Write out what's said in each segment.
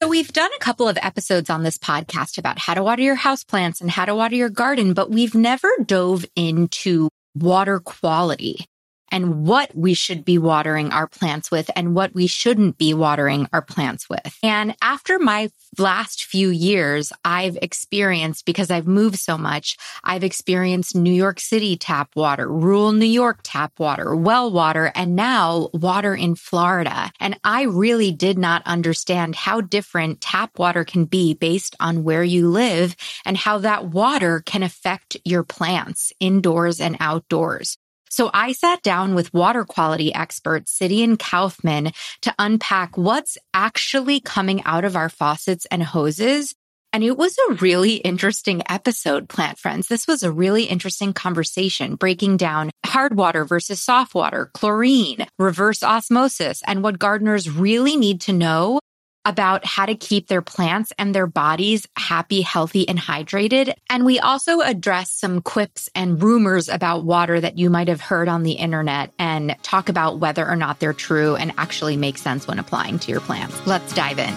So we've done a couple of episodes on this podcast about how to water your houseplants and how to water your garden, but we've never dove into water quality and what we should be watering our plants with and what we shouldn't be watering our plants with. And after my last few years, I've experienced, because I've moved so much, I've experienced New York City tap water, rural New York tap water, well water, and now water in Florida. And I really did not understand how different tap water can be based on where you live and how that water can affect your plants indoors and outdoors. So I sat down with water quality expert Sidian Kaufman to unpack what's actually coming out of our faucets and hoses. And it was a really interesting episode, plant friends. This was a really interesting conversation, breaking down hard water versus soft water, chlorine, reverse osmosis, and what gardeners really need to know about how to keep their plants and their bodies happy, healthy, and hydrated. And we also address some quips and rumors about water that you might have heard on the internet and talk about whether or not they're true and actually make sense when applying to your plants. Let's dive in.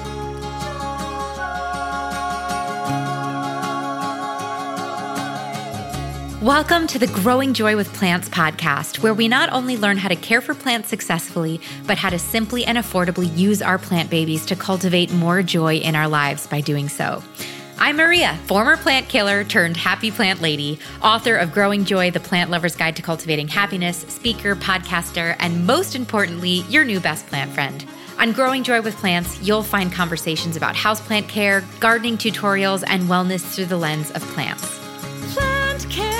Welcome to the Growing Joy with Plants podcast, where we not only learn how to care for plants successfully, but how to simply and affordably use our plant babies to cultivate more joy in our lives by doing so. I'm Maria, former plant killer turned happy plant lady, author of Growing Joy, the Plant Lover's Guide to Cultivating Happiness, speaker, podcaster, and most importantly, your new best plant friend. On Growing Joy with Plants, you'll find conversations about houseplant care, gardening tutorials, and wellness through the lens of plants. Plant care.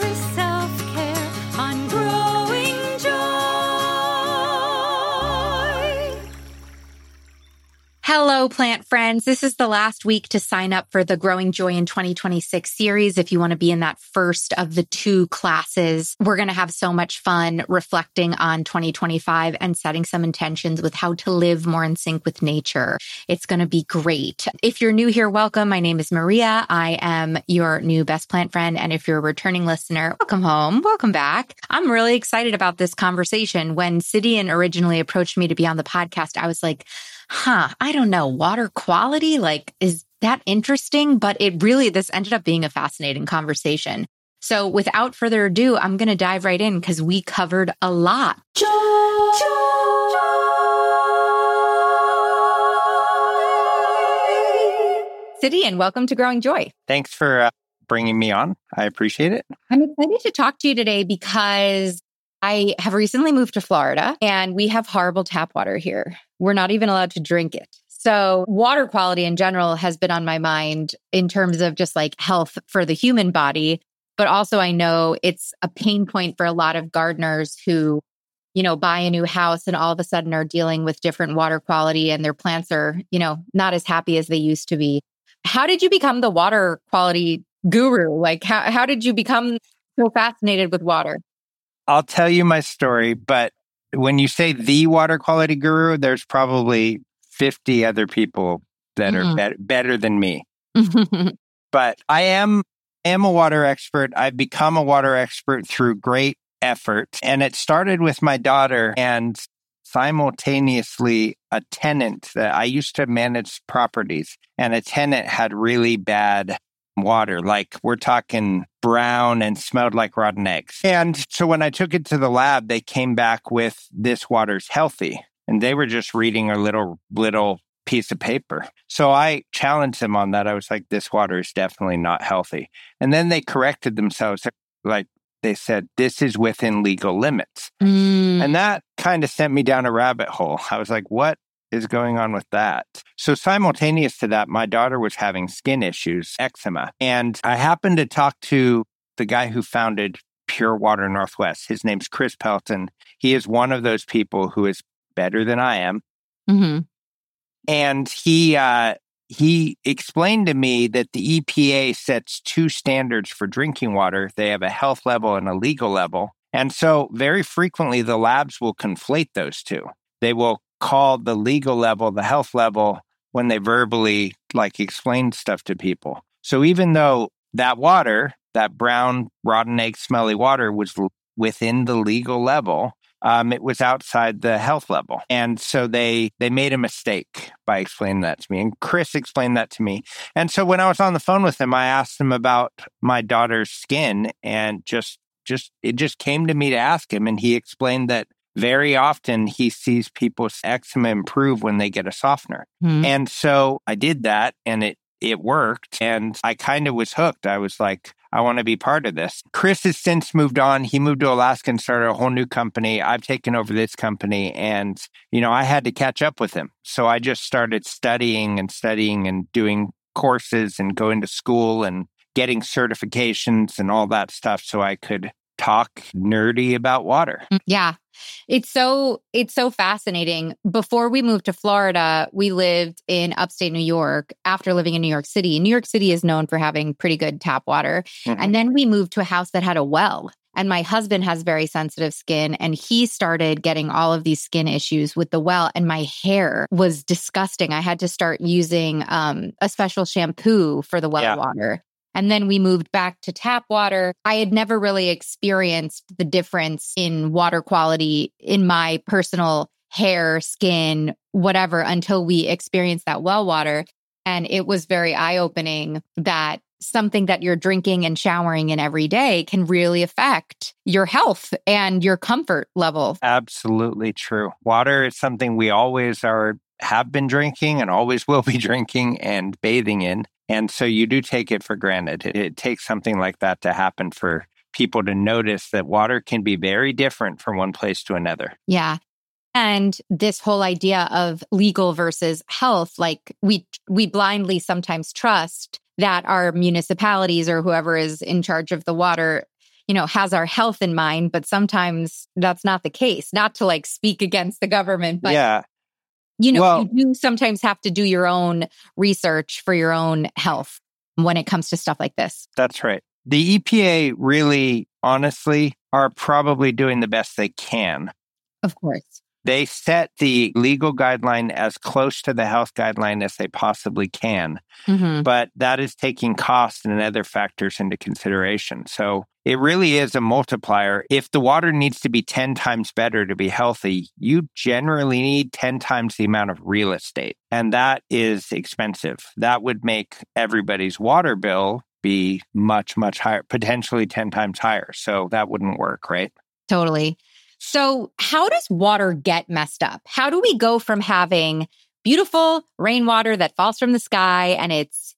Hello, plant friends. This is the last week to sign up for the Growing Joy in 2026 series. If you want to be in that first of the 2 classes, we're going to have so much fun reflecting on 2025 and setting some intentions with how to live more in sync with nature. It's going to be great. If you're new here, welcome. My name is Maria. I am your new best plant friend. And if you're a returning listener, welcome home. Welcome back. I'm really excited about this conversation. When Sidian originally approached me to be on the podcast, I was like, I don't know, water quality, is that interesting? But this ended up being a fascinating conversation. So without further ado, I'm going to dive right in because we covered a lot. Joy! Sidian, welcome to Growing Joy. Thanks for bringing me on. I appreciate it. I'm excited to talk to you today because I have recently moved to Florida and we have horrible tap water here. We're not even allowed to drink it. So water quality in general has been on my mind in terms of just health for the human body. But also I know it's a pain point for a lot of gardeners who, buy a new house and all of a sudden are dealing with different water quality and their plants are, not as happy as they used to be. How did you become the water quality guru? How did you become so fascinated with water? I'll tell you my story, but when you say the water quality guru, there's probably 50 other people that are better than me. But I am a water expert. I've become a water expert through great effort. And it started with my daughter and simultaneously a tenant that I used to manage properties, and a tenant had really bad water, we're talking brown and smelled like rotten eggs. And so when I took it to the lab, they came back with this water's healthy. And they were just reading a little piece of paper. So I challenged them on that. I was like, this water is definitely not healthy. And then they corrected themselves. They said, this is within legal limits. And that kind of sent me down a rabbit hole. I was like, what is going on with that? So simultaneous to that, my daughter was having skin issues, eczema. And I happened to talk to the guy who founded Pure Water Northwest. His name's Chris Pelton. He is one of those people who is better than I am. Mm-hmm. And he explained to me that the EPA sets 2 standards for drinking water. They have a health level and a legal level. And so very frequently, the labs will conflate those 2. They will call the legal level the health level when they verbally explain stuff to people. So even though that water, that brown, rotten egg, smelly water was within the legal level, it was outside the health level. And so they made a mistake by explaining that to me. And Chris explained that to me. And so when I was on the phone with him, I asked him about my daughter's skin, and it just came to me to ask him. And he explained that very often he sees people's eczema improve when they get a softener. And so I did that, and it worked. And I kind of was hooked. I was like, I want to be part of this. Chris has since moved on. He moved to Alaska and started a whole new company. I've taken over this company, and, I had to catch up with him. So I just started studying and doing courses and going to school and getting certifications and all that stuff so I could talk nerdy about water. Yeah. It's so fascinating. Before we moved to Florida, we lived in upstate New York after living in New York City. New York City is known for having pretty good tap water. And then we moved to a house that had a well. And my husband has very sensitive skin, and he started getting all of these skin issues with the well. And my hair was disgusting. I had to start using a special shampoo for the well water. And then we moved back to tap water. I had never really experienced the difference in water quality in my personal hair, skin, whatever, until we experienced that well water. And it was very eye-opening that something that you're drinking and showering in every day can really affect your health and your comfort level. Absolutely true. Water is something we always have been drinking and always will be drinking and bathing in. And so you do take it for granted. It takes something like that to happen for people to notice that water can be very different from one place to another. Yeah. And this whole idea of legal versus health, like we blindly sometimes trust that our municipalities or whoever is in charge of the water, has our health in mind, but sometimes that's not the case. Not to speak against the government, but you do sometimes have to do your own research for your own health when it comes to stuff like this. That's right. The EPA really, honestly, are probably doing the best they can. Of course. They set the legal guideline as close to the health guideline as they possibly can. But that is taking cost and other factors into consideration. So it really is a multiplier. If the water needs to be 10 times better to be healthy, you generally need 10 times the amount of real estate. And that is expensive. That would make everybody's water bill be much, much higher, potentially 10 times higher. So that wouldn't work, right? Totally. So how does water get messed up? How do we go from having beautiful rainwater that falls from the sky and it's,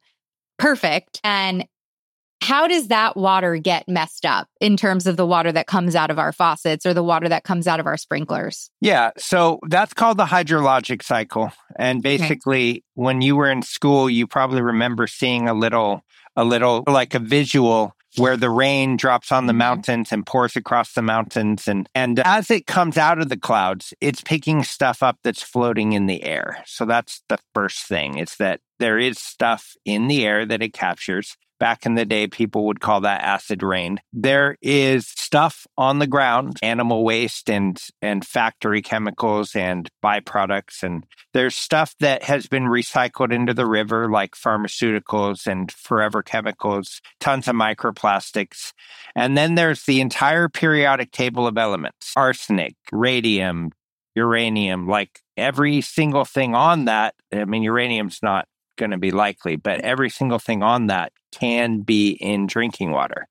perfect, and how does that water get messed up in terms of the water that comes out of our faucets or the water that comes out of our sprinklers? Yeah, so that's called the hydrologic cycle. And basically, when you were in school, you probably remember seeing a little like a visual where the rain drops on the mountains and pours across the mountains. And as it comes out of the clouds, it's picking stuff up that's floating in the air. So that's the first thing. It's that there is stuff in the air that it captures. Back in the day, people would call that acid rain. There is stuff on the ground, animal waste and factory chemicals and byproducts. And there's stuff that has been recycled into the river, like pharmaceuticals and forever chemicals, tons of microplastics. And then there's the entire periodic table of elements: arsenic, radium, uranium, like every single thing on that. I mean, uranium's not going to be likely, but every single thing on that can be in drinking water.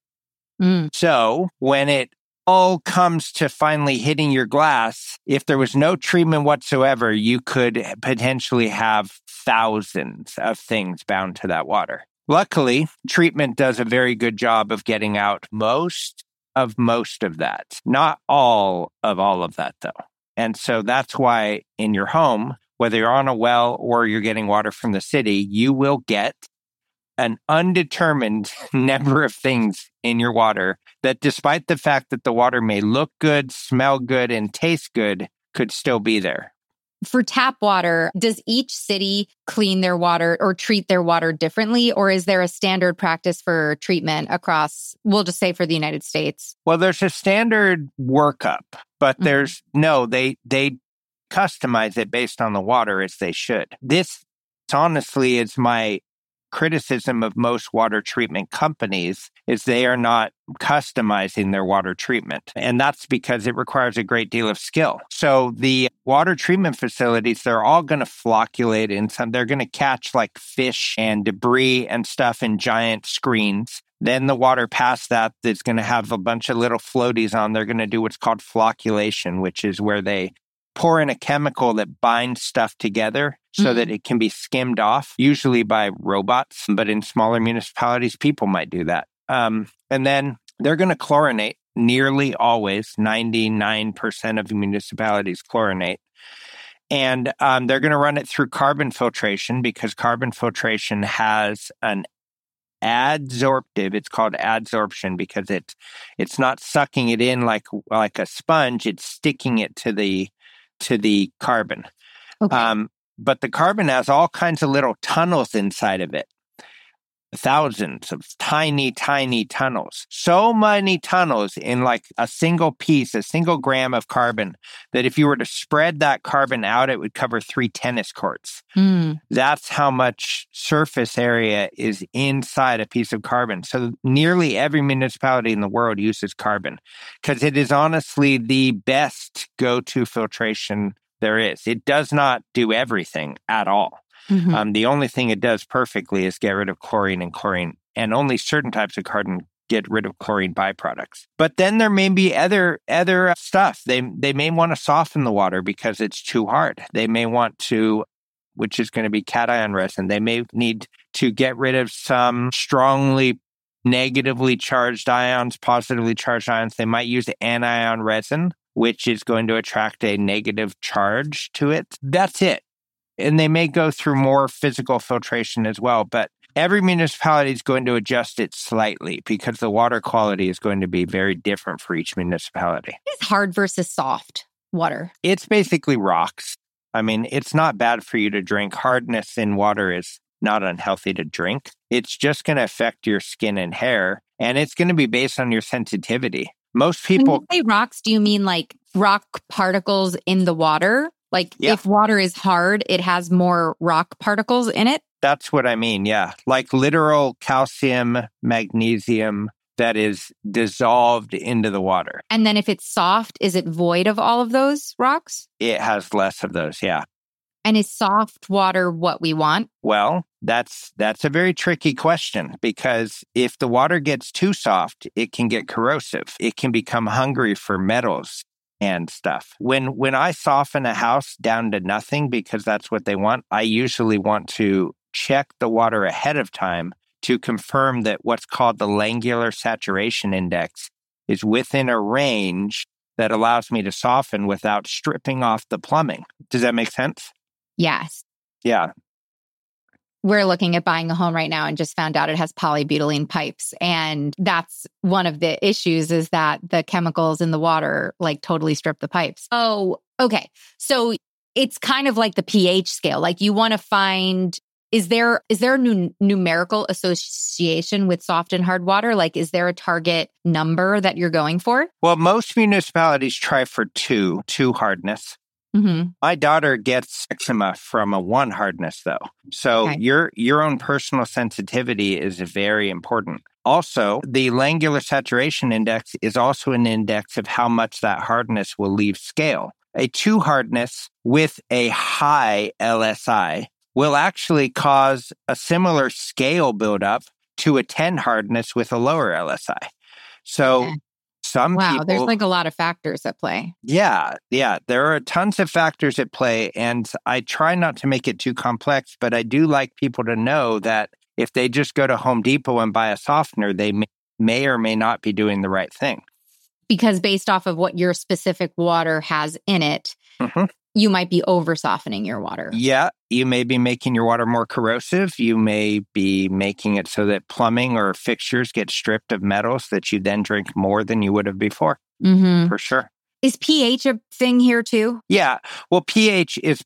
So when it all comes to finally hitting your glass, if there was no treatment whatsoever, you could potentially have thousands of things bound to that water. Luckily, treatment does a very good job of getting out most of that. Not all of that, though. And so that's why in your home, whether you're on a well or you're getting water from the city, you will get an undetermined number of things in your water that, despite the fact that the water may look good, smell good, and taste good, could still be there. For tap water, does each city clean their water or treat their water differently? Or is there a standard practice for treatment across, we'll just say for the United States? Well, there's a standard workup, but there's they customize it based on the water as they should. This honestly is my criticism of most water treatment companies is they are not customizing their water treatment. And that's because it requires a great deal of skill. So the water treatment facilities, they're all going to flocculate in some, they're going to catch like fish and debris and stuff in giant screens. Then the water past that is going to have a bunch of little floaties on. They're going to do what's called flocculation, which is where they pour in a chemical that binds stuff together so that it can be skimmed off, usually by robots. But in smaller municipalities, people might do that. And then they're going to chlorinate nearly always. 99% of municipalities chlorinate. And they're going to run it through carbon filtration because carbon filtration has an adsorptive. It's called adsorption because it's not sucking it in like a sponge. It's sticking it to the carbon. Okay. But the carbon has all kinds of little tunnels inside of it. Thousands of tiny, tiny tunnels. So many tunnels in like a single piece, a single gram of carbon, that if you were to spread that carbon out, it would cover 3 tennis courts. That's how much surface area is inside a piece of carbon. So nearly every municipality in the world uses carbon because it is honestly the best go-to filtration there is. It does not do everything at all. The only thing it does perfectly is get rid of chlorine, and only certain types of carbon get rid of chlorine byproducts. But then there may be other stuff. They may want to soften the water because it's too hard. They may want to, which is going to be cation resin. They may need to get rid of some strongly negatively charged ions, positively charged ions. They might use anion resin, which is going to attract a negative charge to it. That's it. And they may go through more physical filtration as well, but every municipality is going to adjust it slightly because the water quality is going to be very different for each municipality. What is hard versus soft water? It's basically rocks. I mean, it's not bad for you to drink. Hardness in water is not unhealthy to drink. It's just going to affect your skin and hair, and it's going to be based on your sensitivity. Most people... When you say rocks, do you mean like rock particles in the water? Like if water is hard, it has more rock particles in it? That's what I mean, yeah. Like literal calcium, magnesium that is dissolved into the water. And then if it's soft, is it void of all of those rocks? It has less of those, yeah. And is soft water what we want? Well, that's a very tricky question because if the water gets too soft, it can get corrosive. It can become hungry for metals and stuff. When I soften a house down to nothing because that's what they want, I usually want to check the water ahead of time to confirm that what's called the Langular Saturation Index is within a range that allows me to soften without stripping off the plumbing. Does that make sense? Yes. Yeah. We're looking at buying a home right now and just found out it has polybutylene pipes. And that's one of the issues is that the chemicals in the water like totally strip the pipes. Oh, okay. So it's kind of like the pH scale. Like you want to find, is there a numerical association with soft and hard water? Like, is there a target number that you're going for? Well, most municipalities try for two hardness. My daughter gets eczema from a 1 hardness, though. So your own personal sensitivity is very important. Also, the Langular Saturation Index is also an index of how much that hardness will leave scale. A 2 hardness with a high LSI will actually cause a similar scale buildup to a 10 hardness with a lower LSI. So some people... there's like a lot of factors at play. Yeah. There are tons of factors at play, and I try not to make it too complex, but I do like people to know that if they just go to Home Depot and buy a softener, they may or may not be doing the right thing. Because based off of what your specific water has in it, you might be over softening your water. Yeah, you may be making your water more corrosive. You may be making it so that plumbing or fixtures get stripped of metals that you then drink more than you would have before. For sure. Is pH a thing here too? Yeah. Well, pH is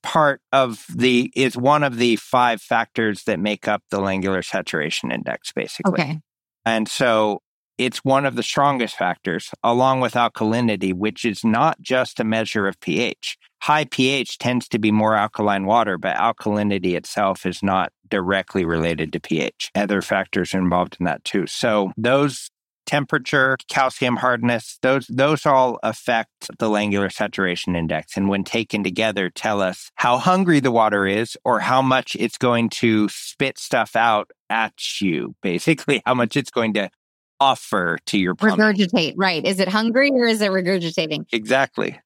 is one of the 5 factors that make up the Langular Saturation Index, basically. Okay. And so it's one of the strongest factors, along with alkalinity, which is not just a measure of pH. High pH tends to be more alkaline water, but alkalinity itself is not directly related to pH. Other factors are involved in that too. So those temperature, calcium hardness, those all affect the Langular Saturation Index. And when taken together, tell us how hungry the water is or how much it's going to spit stuff out at you. Basically, how much it's going to offer to your plumbing. Regurgitate, right. Is it hungry or is it regurgitating? Exactly.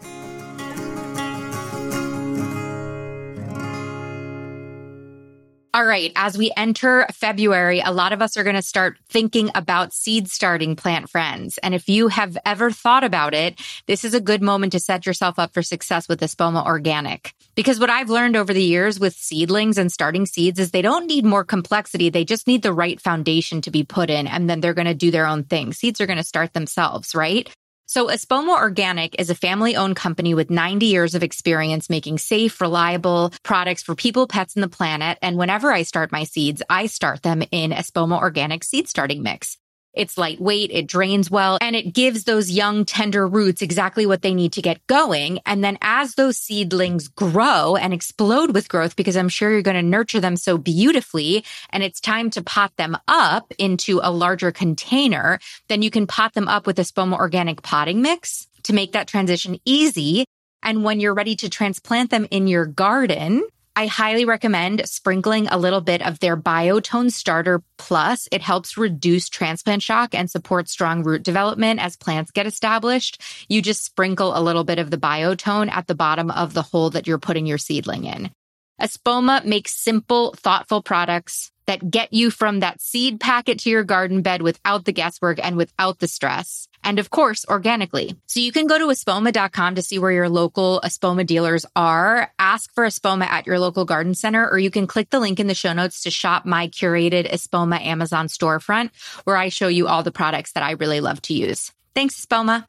All right. As we enter February, a lot of us are going to start thinking about seed starting plant friends. And if you have ever thought about it, this is a good moment to set yourself up for success with Espoma Organic. Because what I've learned over the years with seedlings and starting seeds is they don't need more complexity. They just need the right foundation to be put in, and then they're going to do their own thing. Seeds are going to start themselves, right? So Espoma Organic is a family-owned company with 90 years of experience making safe, reliable products for people, pets, and the planet. And whenever I start my seeds, I start them in Espoma Organic seed starting mix. It's lightweight, it drains well, and it gives those young, tender roots exactly what they need to get going. And then as those seedlings grow and explode with growth, because I'm sure you're going to nurture them so beautifully, and it's time to pot them up into a larger container, then you can pot them up with Espoma Organic potting mix to make that transition easy. And when you're ready to transplant them in your garden, I highly recommend sprinkling a little bit of their Biotone Starter Plus. It helps reduce transplant shock and support strong root development as plants get established. You just sprinkle a little bit of the Biotone at the bottom of the hole that you're putting your seedling in. Espoma makes simple, thoughtful products that get you from that seed packet to your garden bed without the guesswork and without the stress. And of course, organically. So you can go to espoma.com to see where your local Espoma dealers are. Ask for Espoma at your local garden center, or you can click the link in the show notes to shop my curated Espoma Amazon storefront, where I show you all the products that I really love to use. Thanks, Espoma.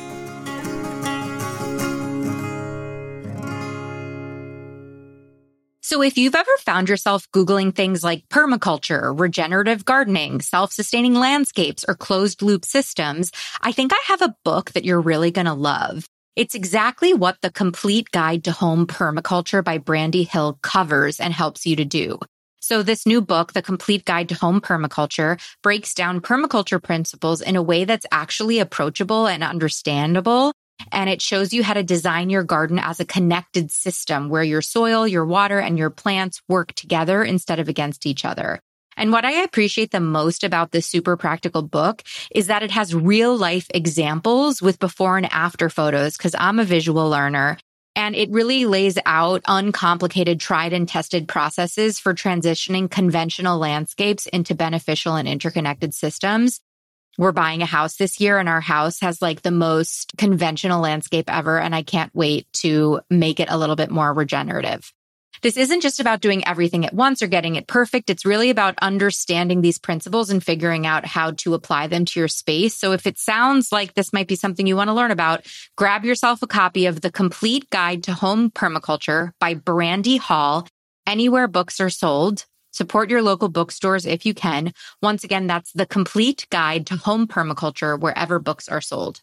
So if you've ever found yourself Googling things like permaculture, regenerative gardening, self-sustaining landscapes, or closed-loop systems, I think I have a book that you're really going to love. It's exactly what the Complete Guide to Home Permaculture by Brandy Hill covers and helps you to do. So this new book, The Complete Guide to Home Permaculture, breaks down permaculture principles in a way that's actually approachable and understandable. And it shows you how to design your garden as a connected system where your soil, your water, and your plants work together instead of against each other. And what I appreciate the most about this super practical book is that it has real life examples with before and after photos, because I'm a visual learner. And it really lays out uncomplicated, tried and tested processes for transitioning conventional landscapes into beneficial and interconnected systems. We're buying a house this year, and our house has like the most conventional landscape ever, and I can't wait to make it a little bit more regenerative. This isn't just about doing everything at once or getting it perfect. It's really about understanding these principles and figuring out how to apply them to your space. So if it sounds like this might be something you want to learn about, grab yourself a copy of The Complete Guide to Home Permaculture by Brandy Hall, anywhere books are sold. Support your local bookstores if you can. Once again, that's The Complete Guide to Home Permaculture wherever books are sold.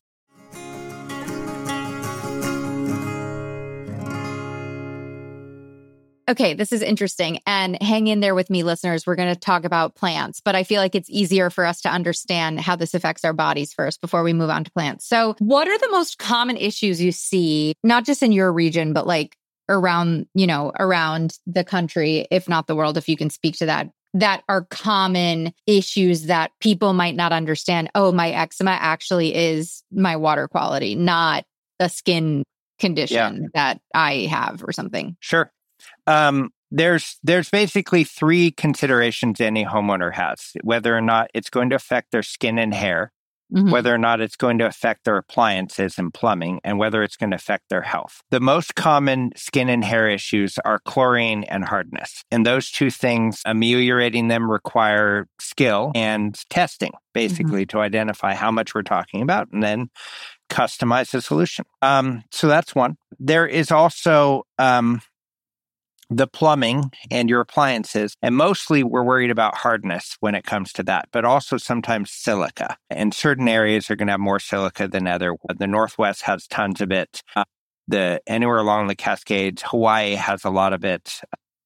Okay, this is interesting. And hang in there with me, listeners. We're going to talk about plants, but I feel like it's easier for us to understand how this affects our bodies first before we move on to plants. So what are the most common issues you see, not just in your region, but like around the country, if not the world, if you can speak to that are common issues that people might not understand? Oh, my eczema actually is my water quality, not a skin condition that I have or something. Sure. There's basically three considerations any homeowner has: whether or not it's going to affect their skin and hair, whether or not it's going to affect their appliances and plumbing, and whether it's going to affect their health. The most common skin and hair issues are chlorine and hardness. And those two things, ameliorating them require skill and testing, basically, to identify how much we're talking about and then customize the solution. So that's one. There is also the plumbing and your appliances. And mostly we're worried about hardness when it comes to that, but also sometimes silica. And certain areas are going to have more silica than other. The Northwest has tons of it. Anywhere along the Cascades, Hawaii has a lot of it.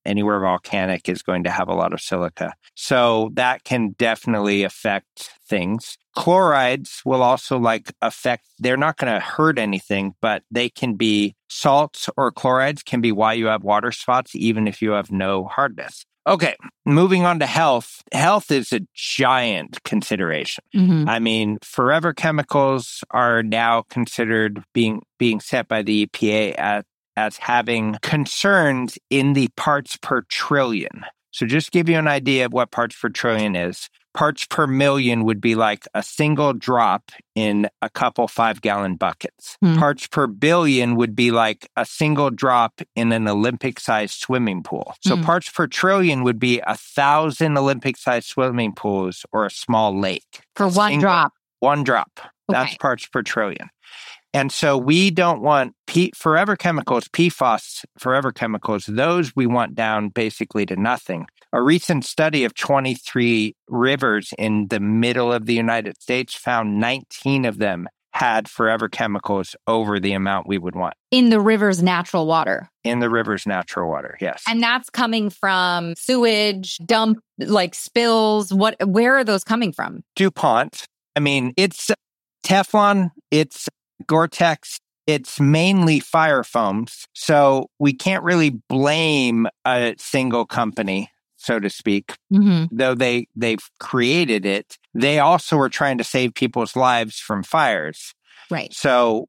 anywhere volcanic is going to have a lot of silica. So that can definitely affect things. Chlorides will also affect, they're not going to hurt anything, but they can be salts or chlorides can be why you have water spots, even if you have no hardness. Okay, moving on to health. Health is a giant consideration. Mm-hmm. I mean, forever chemicals are now considered being set by the EPA as having concerns in the parts per trillion. So just give you an idea of what parts per trillion is. Parts per million would be like a single drop in a couple 5-gallon buckets. Parts per billion would be like a single drop in an Olympic-sized swimming pool. So parts per trillion would be 1,000 Olympic-sized swimming pools or a small lake. For one drop. One drop. Okay. That's parts per trillion. And so we don't want forever chemicals, PFAS, forever chemicals, those we want down basically to nothing. A recent study of 23 rivers in the middle of the United States found 19 of them had forever chemicals over the amount we would want. In the river's natural water. In the river's natural water, yes. And that's coming from sewage, dump, spills. Where are those coming from? DuPont. I mean, it's Teflon, it's Gore-Tex, it's mainly fire foams. So we can't really blame a single company, so to speak. Mm-hmm. Though they've created it, they also were trying to save people's lives from fires. Right. So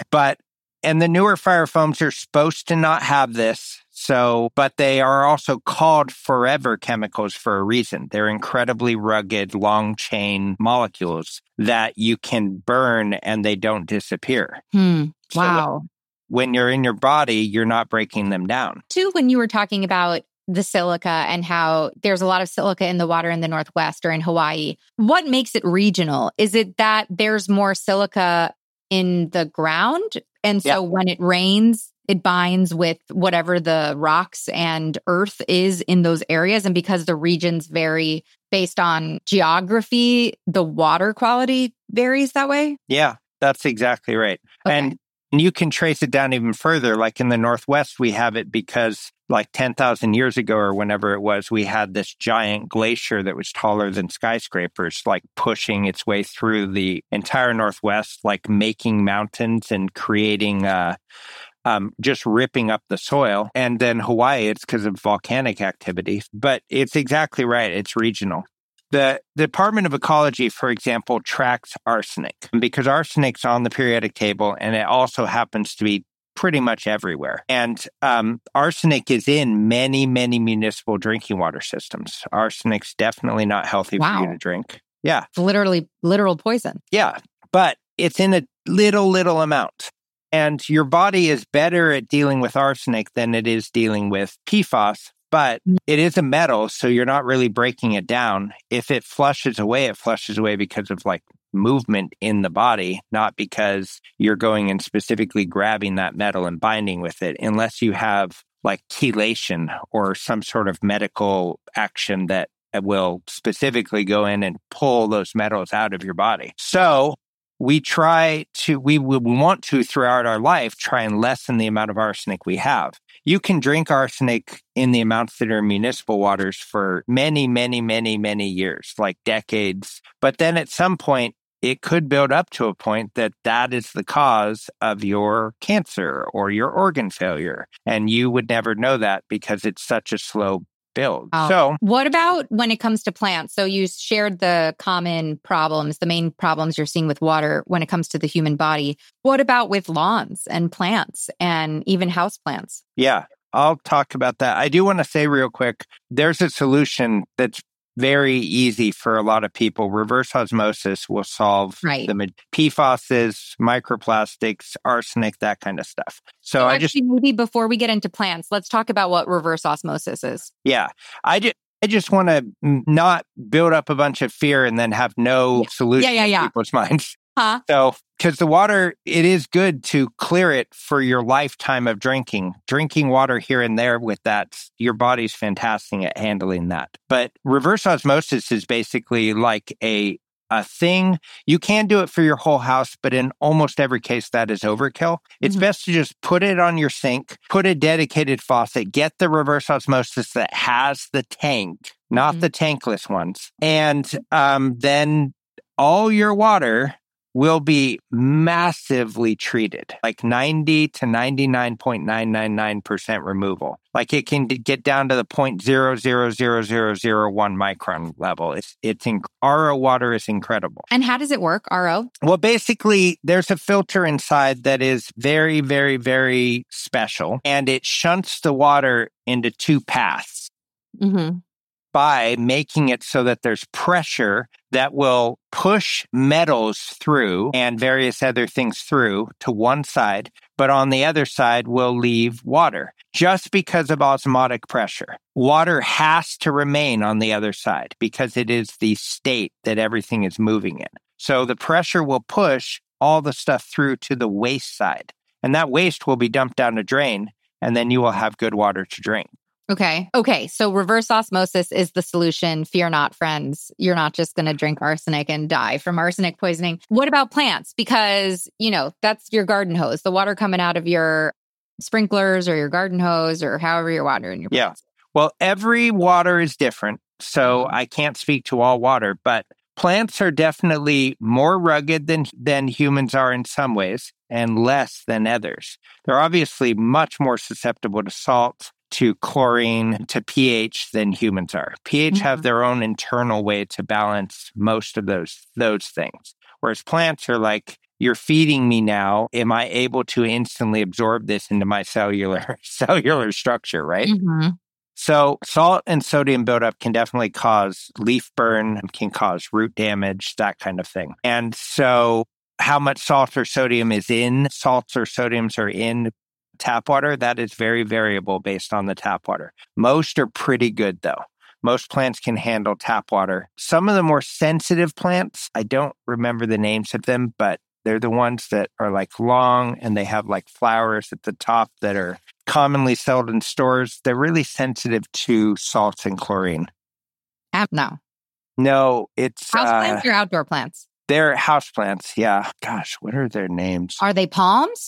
and the newer fire foams are supposed to not have this. But they are also called forever chemicals for a reason. They're incredibly rugged, long chain molecules that you can burn and they don't disappear. Wow. So when you're in your body, you're not breaking them down. Too, when you were talking about the silica and how there's a lot of silica in the water in the Northwest or in Hawaii, what makes it regional? Is it that there's more silica in the ground? And so when it rains, it binds with whatever the rocks and earth is in those areas. And because the regions vary based on geography, the water quality varies that way? Yeah, that's exactly right. Okay. And you can trace it down even further. Like in the Northwest, we have it because 10,000 years ago or whenever it was, we had this giant glacier that was taller than skyscrapers, pushing its way through the entire Northwest, making mountains and creating just ripping up the soil. And then Hawaii, it's because of volcanic activity. But it's exactly right. It's regional. The Department of Ecology, for example, tracks arsenic because arsenic's on the periodic table and it also happens to be pretty much everywhere. And arsenic is in many, many municipal drinking water systems. Arsenic's definitely not healthy for you to drink. Yeah. It's literally literal poison. Yeah. But it's in a little amount. And your body is better at dealing with arsenic than it is dealing with PFAS, but it is a metal, so you're not really breaking it down. If it flushes away because of movement in the body, not because you're going and specifically grabbing that metal and binding with it, unless you have chelation or some sort of medical action that will specifically go in and pull those metals out of your body. So we want to, throughout our life, try and lessen the amount of arsenic we have. You can drink arsenic in the amounts that are in municipal waters for many, many, many, many years, decades. But then at some point, it could build up to a point that is the cause of your cancer or your organ failure. And you would never know that because it's such a slow build. So what about when it comes to plants? So you shared the common problems, the main problems you're seeing with water when it comes to the human body. What about with lawns and plants and even houseplants? Yeah, I'll talk about that. I do want to say real quick, there's a solution that's very easy for a lot of people. Reverse osmosis will solve the PFAS, microplastics, arsenic, that kind of stuff. So maybe before we get into plants, let's talk about what reverse osmosis is. Yeah. I just want to not build up a bunch of fear and then have no solution in people's minds. So, because the water, it is good to clear it for your lifetime of drinking. Drinking water here and there with that, your body's fantastic at handling that. But reverse osmosis is basically like a a thing. You can do it for your whole house, but in almost every case, that is overkill. It's best to just put it on your sink, put a dedicated faucet, get the reverse osmosis that has the tank, not the tankless ones. And then all your water will be massively treated, like 90 to 99.999% removal. Like it can get down to the 0.000001 micron level. RO water is incredible. And how does it work, RO? Well, basically, there's a filter inside that is very, very, very special, and it shunts the water into two paths. By making it so that there's pressure that will push metals through and various other things through to one side, but on the other side will leave water just because of osmotic pressure. Water has to remain on the other side because it is the state that everything is moving in. So the pressure will push all the stuff through to the waste side, and that waste will be dumped down a drain, and then you will have good water to drink. Okay. So reverse osmosis is the solution. Fear not, friends. You're not just going to drink arsenic and die from arsenic poisoning. What about plants? Because, that's your garden hose, the water coming out of your sprinklers or your garden hose or however you're watering your plants. Yeah. Well, every water is different. So I can't speak to all water, but plants are definitely more rugged than humans are in some ways and less than others. They're obviously much more susceptible to salt, to chlorine, to pH than humans are. pH have their own internal way to balance most of those things. Whereas plants are like, you're feeding me now. Am I able to instantly absorb this into my cellular structure, right? So salt and sodium buildup can definitely cause leaf burn, can cause root damage, that kind of thing. And so how much salts or sodiums are in tap water, that is very variable based on the tap water. Most are pretty good though. Most plants can handle tap water. Some of the more sensitive plants, I don't remember the names of them, but they're the ones that are like long and they have like flowers at the top that are commonly sold in stores. They're really sensitive to salts and chlorine. No, it's house plants or outdoor plants? They're house plants. Yeah. Gosh, what are their names? Are they palms?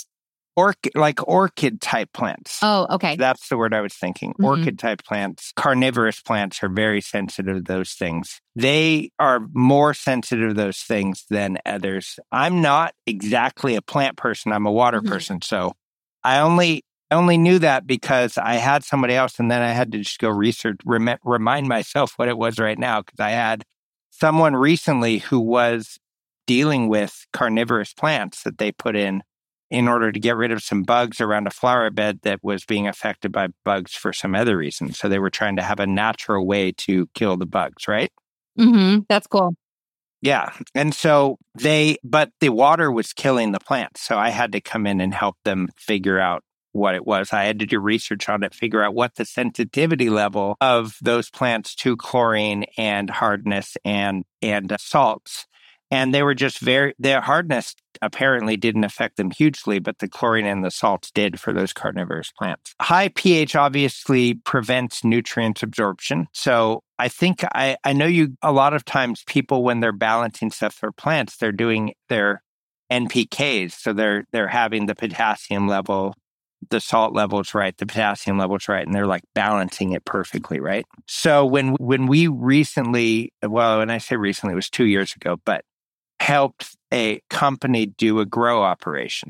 Orchid type plants. Oh, okay. That's the word I was thinking. Orchid type plants. Carnivorous plants are very sensitive to those things. They are more sensitive to those things than others. I'm not exactly a plant person. I'm a water person. So I only knew that because I had somebody else, and then I had to just go research, remind myself what it was right now, because I had someone recently who was dealing with carnivorous plants that they put in order to get rid of some bugs around a flower bed that was being affected by bugs for some other reason. So they were trying to have a natural way to kill the bugs, right? That's cool. Yeah. And so but the water was killing the plants. So I had to come in and help them figure out what it was. I had to do research on it, figure out what the sensitivity level of those plants to chlorine and hardness and salts. And they were just their hardness apparently didn't affect them hugely, but the chlorine and the salts did for those carnivorous plants. High pH obviously prevents nutrient absorption. So I think I know a lot of times people, when they're balancing stuff for plants, they're doing their NPKs. So they're having the potassium level, the salt levels right, the potassium levels right, and they're like balancing it perfectly, right? So when we recently, well, when I say recently, it was 2 years ago, but helped a company do a grow operation.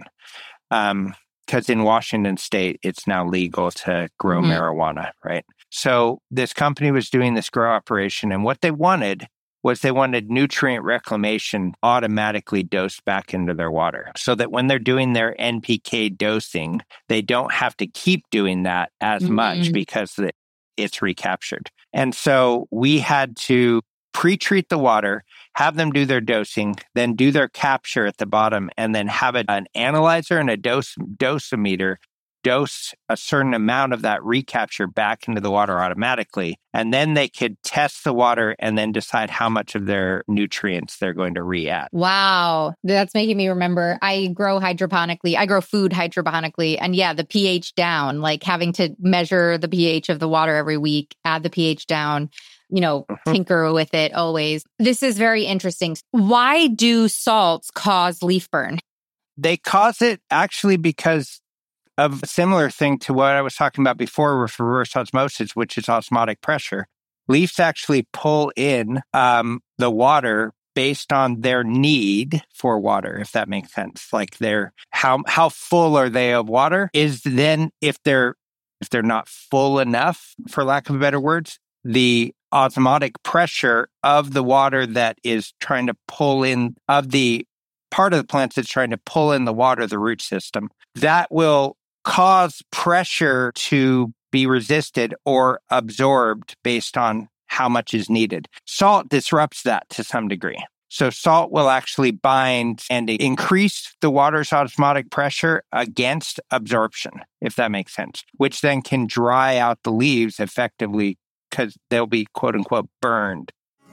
Because in Washington State, it's now legal to grow marijuana, right? So this company was doing this grow operation, and what they wanted was nutrient reclamation automatically dosed back into their water so that when they're doing their NPK dosing, they don't have to keep doing that as much because it's recaptured. And so we had to pre-treat the water, have them do their dosing, then do their capture at the bottom, and then have an analyzer and a dosimeter dose a certain amount of that recapture back into the water automatically. And then they could test the water and then decide how much of their nutrients they're going to re-add. Wow. That's making me remember. I grow hydroponically. I grow food hydroponically. And yeah, the pH down, like having to measure the pH of the water every week, add the pH down, tinker with it always. This is very interesting. Why do salts cause leaf burn? They cause it actually because of a similar thing to what I was talking about before with reverse osmosis, which is osmotic pressure. Leaves actually pull in the water based on their need for water, if that makes sense. Like how full are they of water is then if they're not full enough, for lack of better words, the osmotic pressure of the water that is trying to pull in of the part of the plant that's trying to pull in the water, the root system, that will cause pressure to be resisted or absorbed based on how much is needed. Salt disrupts that to some degree. So salt will actually bind and increase the water's osmotic pressure against absorption, if that makes sense, which then can dry out the leaves effectively because they'll be quote unquote burned.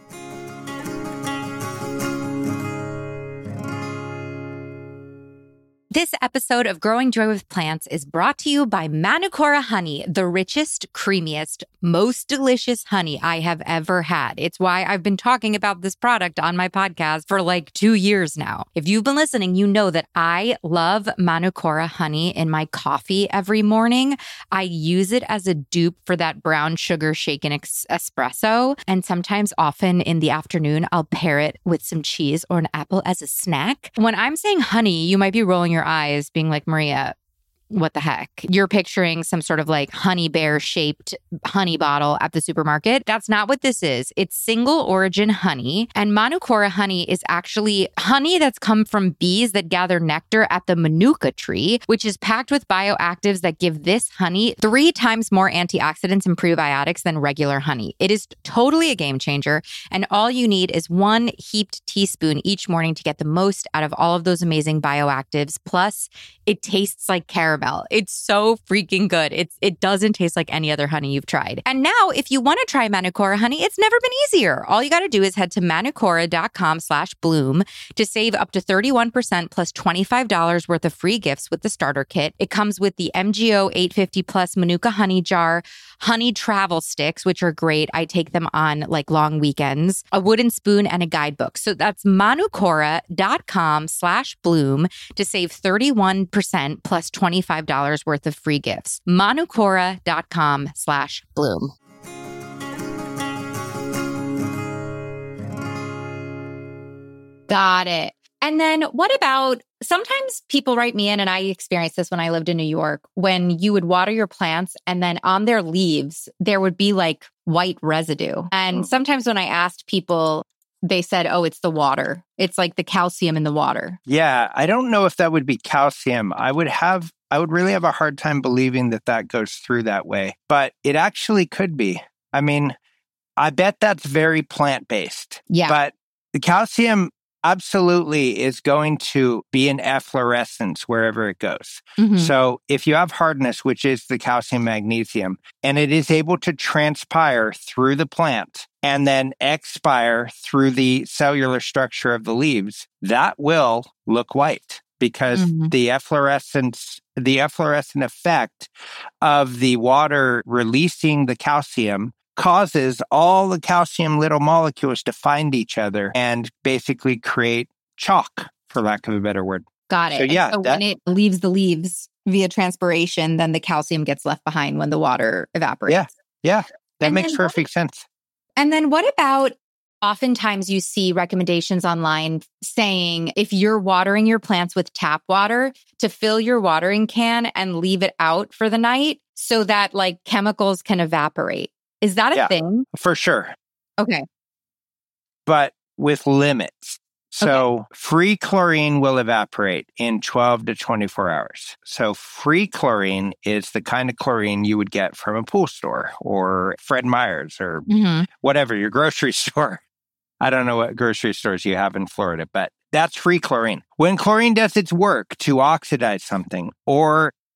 This episode of Growing Joy with Plants is brought to you by Manukora Honey, the richest, creamiest, most delicious honey I have ever had. It's why I've been talking about this product on my podcast for like 2 years now. If you've been listening, you know that I love Manukora Honey in my coffee every morning. I use it as a dupe for that brown sugar shaken espresso. And sometimes often in the afternoon, I'll pair it with some cheese or an apple as a snack. When I'm saying honey, you might be rolling your eyes being like, Maria, what the heck? You're picturing some sort of like honey bear shaped honey bottle at the supermarket. That's not what this is. It's single origin honey. And Manukora honey is actually honey that's come from bees that gather nectar at the manuka tree, which is packed with bioactives that give this honey 3 times more antioxidants and prebiotics than regular honey. It is totally a game changer. And all you need is 1 heaped teaspoon each morning to get the most out of all of those amazing bioactives. Plus, it tastes like caramel. It's so freaking good. It doesn't taste like any other honey you've tried. And now, if you want to try Manukora honey, it's never been easier. All you got to do is head to manukora.com/bloom to save up to 31% plus $25 worth of free gifts with the starter kit. It comes with the MGO 850 plus Manuka honey jar, honey travel sticks, which are great. I take them on like long weekends, a wooden spoon, and a guidebook. So that's manukora.com/bloom to save 31% plus $25 worth of free gifts. manukora.com/bloom. Got it. And then what about, sometimes people write me in, and I experienced this when I lived in New York, when you would water your plants and then on their leaves, there would be like white residue. And sometimes when I asked people, they said, oh, it's the water. It's like the calcium in the water. Yeah, I don't know if that would be calcium. I would really have a hard time believing that goes through that way, but it actually could be. I mean, I bet that's very plant-based. Yeah. But the calcium absolutely is going to be in efflorescence wherever it goes. Mm-hmm. So if you have hardness, which is the calcium magnesium, and it is able to transpire through the plant and then expire through the cellular structure of the leaves, that will look white because the efflorescent effect of the water releasing the calcium causes all the calcium little molecules to find each other and basically create chalk, for lack of a better word. Got it. So when it leaves the leaves via transpiration, then the calcium gets left behind when the water evaporates. Yeah. That makes perfect sense. And then what about, oftentimes you see recommendations online saying if you're watering your plants with tap water, to fill your watering can and leave it out for the night so that like chemicals can evaporate. Is that a thing? For sure. Okay. But with limits. So free chlorine will evaporate in 12 to 24 hours. So free chlorine is the kind of chlorine you would get from a pool store or Fred Meyer's or whatever, your grocery store. I don't know what grocery stores you have in Florida, but that's free chlorine. When chlorine does its work to oxidize something or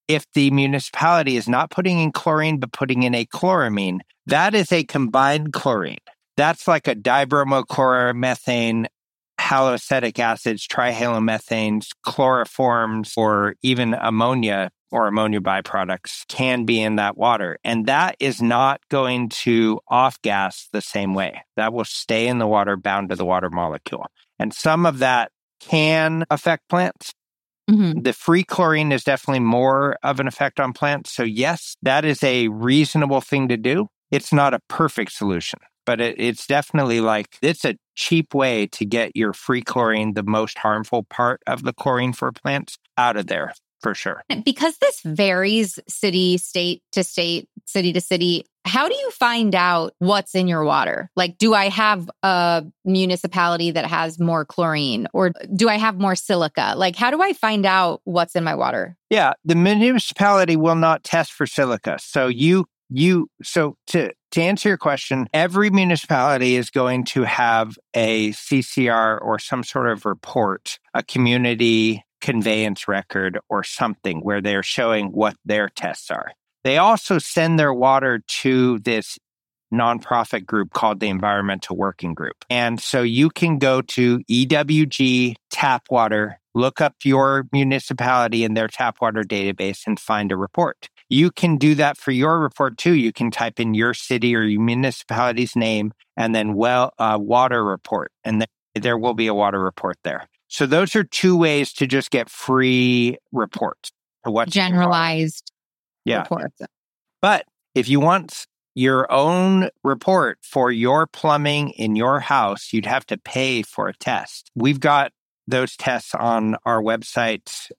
if the municipality is not putting in chlorine, but putting in a chloramine, that is a combined chlorine. That's like a dibromochloromethane, haloacetic acids, trihalomethanes, chloroforms, or even ammonia or ammonia byproducts can be in that water. And that is not going to off-gas the same way. That will stay in the water, bound to the water molecule. And some of that can affect plants. Mm-hmm. The free chlorine is definitely more of an effect on plants. So yes, that is a reasonable thing to do. It's not a perfect solution, but it's definitely it's a cheap way to get your free chlorine, the most harmful part of the chlorine for plants, out of there. For sure. Because this varies state to state, city to city, how do you find out what's in your water? Like, do I have a municipality that has more chlorine or do I have more silica? Like, how do I find out what's in my water? Yeah, the municipality will not test for silica. So to answer your question, every municipality is going to have a CCR or some sort of report, a community conveyance record or something where they're showing what their tests are. They also send their water to this nonprofit group called the Environmental Working Group. And so you can go to EWG Tap Water, look up your municipality in their tap water database and find a report. You can do that for your report too. You can type in your city or your municipality's name and then water report. And there will be a water report there. So those are two ways to just get free reports. Generalized reports. But if you want your own report for your plumbing in your house, you'd have to pay for a test. We've got those tests on our website,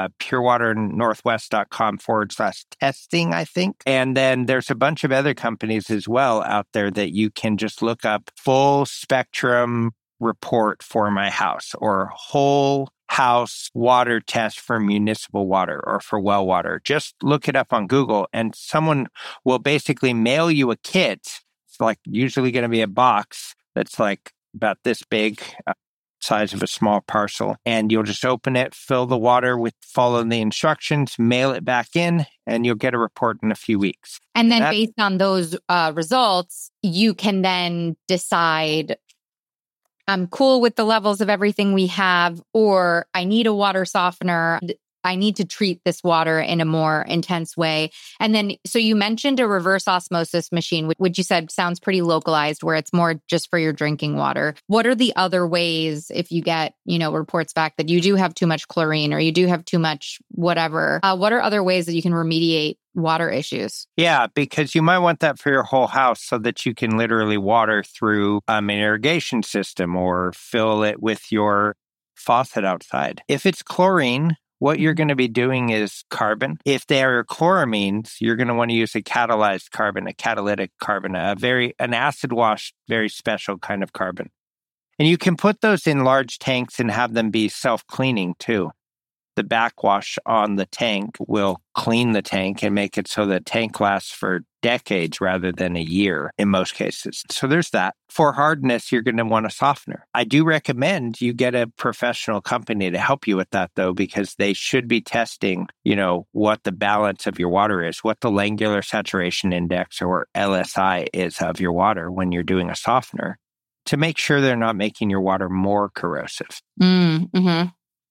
purewaternorthwest.com/testing, I think. And then there's a bunch of other companies as well out there that you can just look up full spectrum report for my house or whole house water test for municipal water or for well water. Just look it up on Google and someone will basically mail you a kit. It's usually going to be a box that's about this big, size of a small parcel. And you'll just open it, fill the water follow the instructions, mail it back in, and you'll get a report in a few weeks. And then based on those results, you can then decide, I'm cool with the levels of everything we have, or I need a water softener. I need to treat this water in a more intense way. And then, so you mentioned a reverse osmosis machine, which you said sounds pretty localized, where it's more just for your drinking water. What are the other ways if you get, reports back that you do have too much chlorine or you do have too much whatever? What are other ways that you can remediate water issues? Yeah, because you might want that for your whole house so that you can literally water through an irrigation system or fill it with your faucet outside. If it's chlorine, what you're going to be doing is carbon. If they are chloramines, you're going to want to use a catalyzed carbon, a catalytic carbon, an acid wash, very special kind of carbon. And you can put those in large tanks and have them be self-cleaning too. The backwash on the tank will clean the tank and make it so the tank lasts for decades rather than a year in most cases. So there's that. For hardness, you're going to want a softener. I do recommend you get a professional company to help you with that, though, because they should be testing, what the balance of your water is, what the Langular Saturation Index or LSI is of your water when you're doing a softener to make sure they're not making your water more corrosive. Mm-hmm.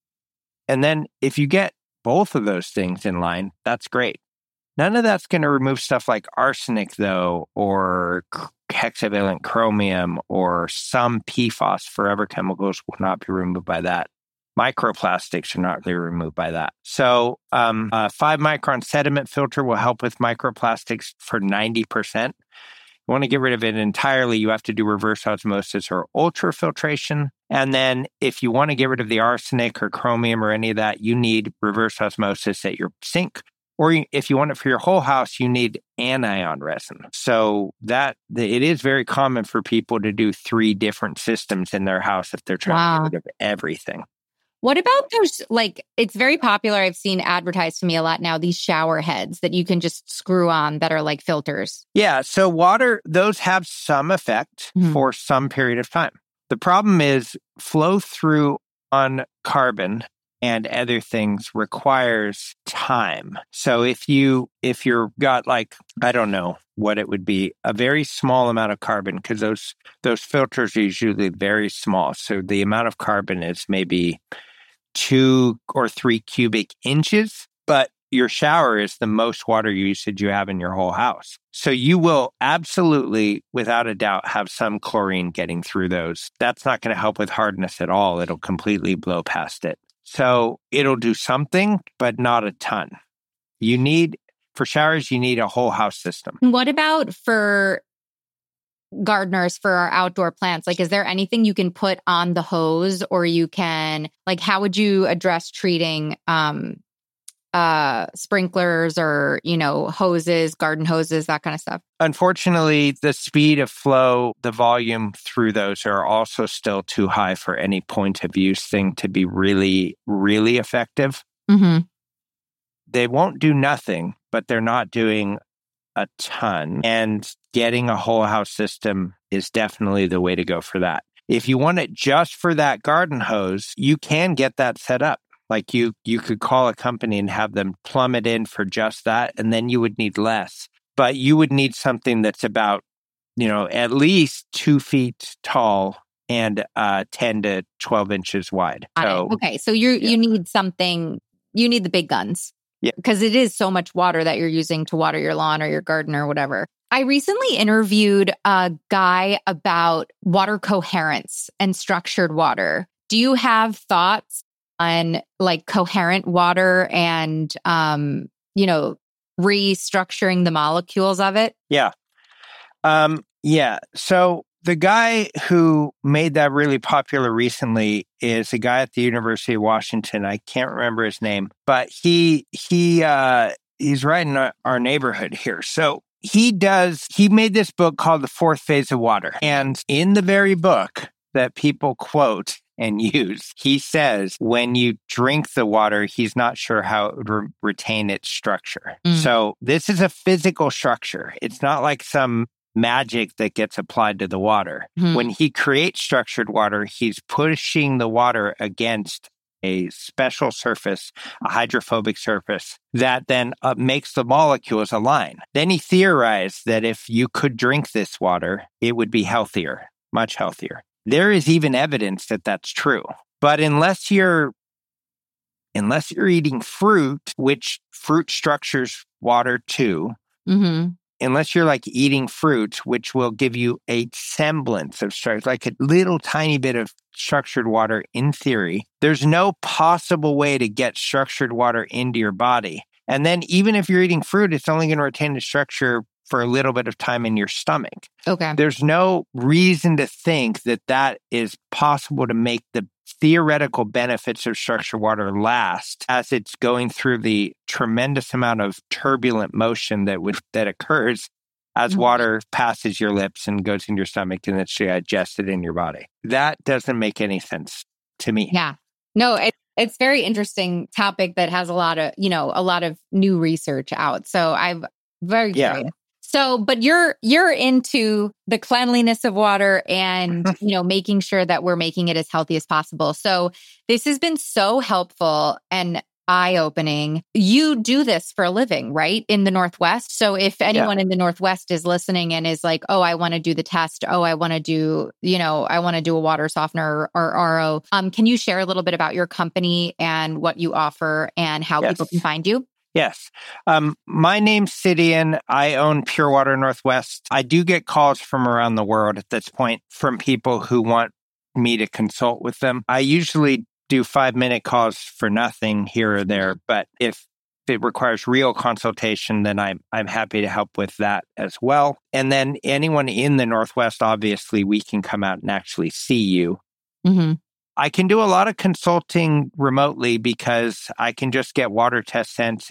And then if you get both of those things in line, that's great. None of that's going to remove stuff like arsenic, though, or hexavalent chromium, or some PFAS, forever chemicals, will not be removed by that. Microplastics are not going to be removed by that. So a 5-micron sediment filter will help with microplastics for 90%. You want to get rid of it entirely, you have to do reverse osmosis or ultrafiltration. And then if you want to get rid of the arsenic or chromium or any of that, you need reverse osmosis at your sink. Or if you want it for your whole house, you need anion resin. So it is very common for people to do 3 different systems in their house if they're trying to get rid of everything. What about those, it's very popular. I've seen advertised to me a lot now, these shower heads that you can just screw on that are like filters. Yeah. So water, those have some effect for some period of time. The problem is flow through on carbon and other things requires time. So if you're got like, I don't know what it would be, a very small amount of carbon, because those filters are usually very small. So the amount of carbon is maybe 2 or 3 cubic inches, but your shower is the most water usage you have in your whole house. So you will absolutely, without a doubt, have some chlorine getting through those. That's not going to help with hardness at all. It'll completely blow past it. So it'll do something, but not a ton. For showers, you need a whole house system. What about for gardeners, for our outdoor plants? Like, is there anything you can put on the hose, or you can, like, how would you address treating sprinklers or, hoses, garden hoses, that kind of stuff? Unfortunately, the speed of flow, the volume through those are also still too high for any point of use thing to be really, really effective. Mm-hmm. They won't do nothing, but they're not doing a ton. And getting a whole house system is definitely the way to go for that. If you want it just for that garden hose, you can get that set up. Like you could call a company and have them plumb it in for just that, and then you would need less. But you would need something that's about, at least 2 feet tall and 10 to 12 inches wide. Okay, so you need something, you need the big guns. Yeah. Because it is so much water that you're using to water your lawn or your garden or whatever. I recently interviewed a guy about water coherence and structured water. Do you have thoughts on like coherent water and, restructuring the molecules of it? Yeah. So the guy who made that really popular recently is a guy at the University of Washington. I can't remember his name, but he's right in our neighborhood here. So he made this book called The Fourth Phase of Water. And in the very book that people quote and use, he says when you drink the water, he's not sure how it would retain its structure. So this is a physical structure. It's not like some magic that gets applied to the water. When he creates structured water, he's pushing the water against a special surface, a hydrophobic surface, that then makes the molecules align. Then he theorized that if you could drink this water, it would be healthier, much healthier. There is even evidence that that's true. But unless you're eating fruit, which fruit structures water too, unless you're like eating fruit, which will give you a semblance of structure, like a little tiny bit of structured water in theory, there's no possible way to get structured water into your body. And then even if you're eating fruit, it's only going to retain the structure for a little bit of time in your stomach. Okay. There's no reason to think that is possible to make the theoretical benefits of structured water last as it's going through the tremendous amount of turbulent motion that occurs as water passes your lips and goes into your stomach and it's digested in your body. That doesn't make any sense to me. Yeah. No, it's very interesting topic that has a lot of new research out. So I'm very curious. So, but you're into the cleanliness of water and, making sure that we're making it as healthy as possible. So this has been so helpful and eye-opening. You do this for a living, right? In the Northwest. So if anyone in the Northwest is listening and is like, oh, I want to do the test. Oh, I want to do a water softener or RO. Can you share a little bit about your company and what you offer and how people can find you? Yes. My name's Sidian. I own Pure Water Northwest. I do get calls from around the world at this point from people who want me to consult with them. I usually do 5-minute calls for nothing here or there, but if it requires real consultation, then I'm happy to help with that as well. And then anyone in the Northwest, obviously, we can come out and actually see you. Mm-hmm. I can do a lot of consulting remotely because I can just get water tests sent,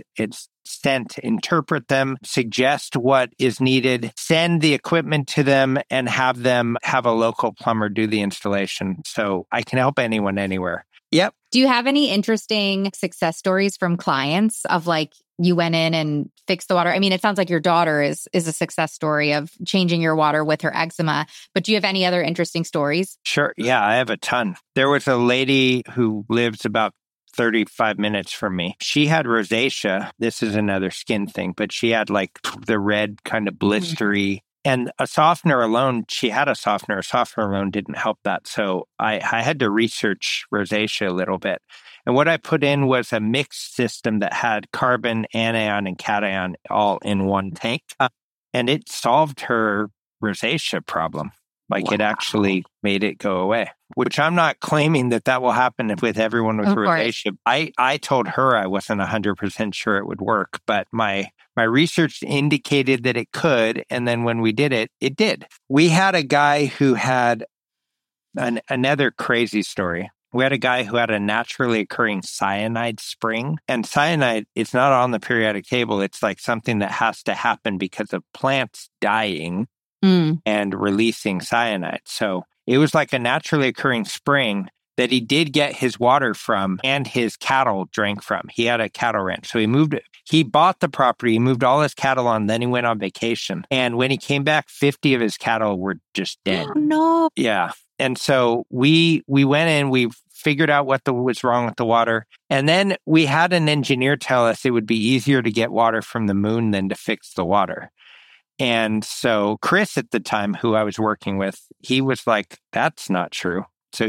interpret them, suggest what is needed, send the equipment to them, and have them have a local plumber do the installation. So I can help anyone anywhere. Yep. Do you have any interesting success stories from clients of like you went in and fixed the water? I mean, it sounds like your daughter is a success story of changing your water with her eczema, but do you have any other interesting stories? Sure. Yeah, I have a ton. There was a lady who lives about 35 minutes from me. She had rosacea. This is another skin thing, but she had like the red kind of blistery. And a softener alone, she had a softener. A softener alone didn't help that. So I had to research rosacea a little bit. And what I put in was a mixed system that had carbon, anion, and cation all in one tank. And it solved her rosacea problem. Like It actually made it go away, which I'm not claiming that will happen with everyone with rosacea. I told her I wasn't 100% sure it would work, but my research indicated that it could. And then when we did it, it did. We had a guy who had another crazy story. We had a guy who had a naturally occurring cyanide spring. And cyanide, it's not on the periodic table. It's like something that has to happen because of plants dying and releasing cyanide. So it was like a naturally occurring spring that he did get his water from and his cattle drank from. He had a cattle ranch. So he bought the property, he moved all his cattle on, then he went on vacation. And when he came back, 50 of his cattle were just dead. Oh, no. Yeah. And so we went in, we figured out what was wrong with the water. And then we had an engineer tell us it would be easier to get water from the moon than to fix the water. And so Chris at the time, who I was working with, he was like, that's not true. So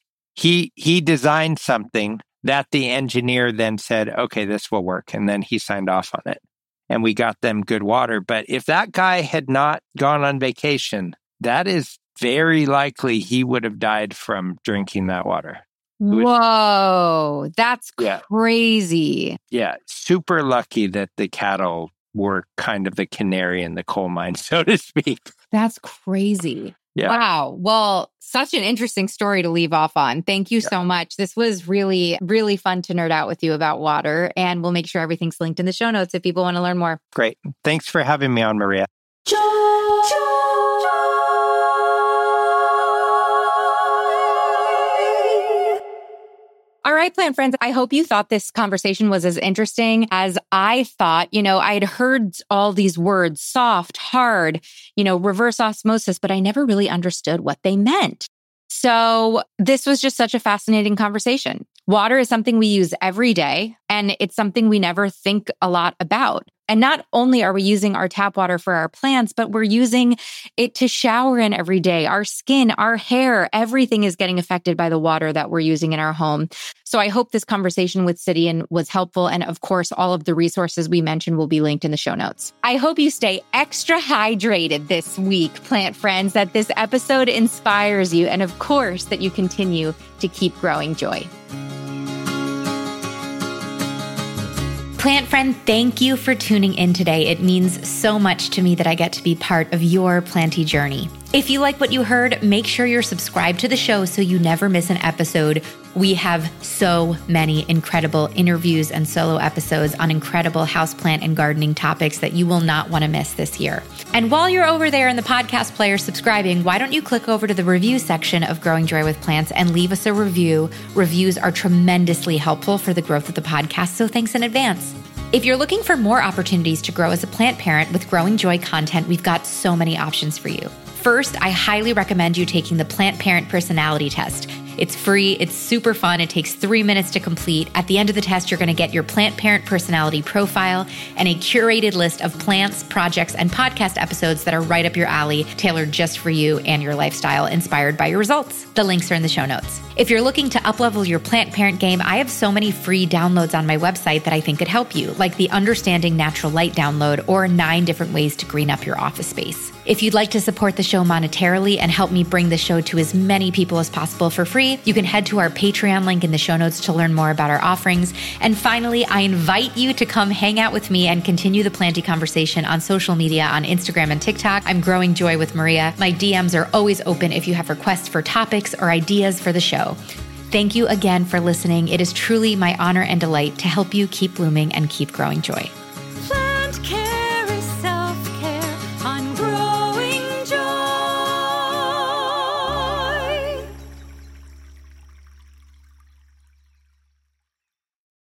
he designed something that the engineer then said, okay, this will work. And then he signed off on it. And we got them good water. But if that guy had not gone on vacation, that is very likely he would have died from drinking that water. Whoa, that's crazy. Yeah, super lucky that the cattle were kind of the canary in the coal mine, so to speak. That's crazy. Yeah. Wow. Well, such an interesting story to leave off on. Thank you so much. This was really, really fun to nerd out with you about water. And we'll make sure everything's linked in the show notes if people want to learn more. Great. Thanks for having me on, Maria. All right, plant friends, I hope you thought this conversation was as interesting as I thought. I had heard all these words, soft, hard, reverse osmosis, but I never really understood what they meant. So this was just such a fascinating conversation. Water is something we use every day, and it's something we never think a lot about. And not only are we using our tap water for our plants, but we're using it to shower in every day. Our skin, our hair, everything is getting affected by the water that we're using in our home. So I hope this conversation with Sidian was helpful. And of course, all of the resources we mentioned will be linked in the show notes. I hope you stay extra hydrated this week, plant friends, that this episode inspires you. And of course, that you continue to keep growing joy. Plant friend, thank you for tuning in today. It means so much to me that I get to be part of your planty journey. If you like what you heard, make sure you're subscribed to the show so you never miss an episode. We have so many incredible interviews and solo episodes on incredible houseplant and gardening topics that you will not want to miss this year. And while you're over there in the podcast player subscribing, why don't you click over to the review section of Growing Joy with Plants and leave us a review. Reviews are tremendously helpful for the growth of the podcast, so thanks in advance. If you're looking for more opportunities to grow as a plant parent with Growing Joy content, we've got so many options for you. First, I highly recommend you taking the Plant Parent Personality Test. It's free, it's super fun, it takes 3 minutes to complete. At the end of the test, you're going to get your plant parent personality profile and a curated list of plants, projects, and podcast episodes that are right up your alley, tailored just for you and your lifestyle, inspired by your results. The links are in the show notes. If you're looking to uplevel your plant parent game, I have so many free downloads on my website that I think could help you, like the Understanding Natural Light download or 9 different ways to green up your office space. If you'd like to support the show monetarily and help me bring the show to as many people as possible for free, you can head to our Patreon link in the show notes to learn more about our offerings. And finally, I invite you to come hang out with me and continue the planty conversation on social media on Instagram and TikTok. I'm Growing Joy with Maria. My DMs are always open if you have requests for topics or ideas for the show. Thank you again for listening. It is truly my honor and delight to help you keep blooming and keep growing joy.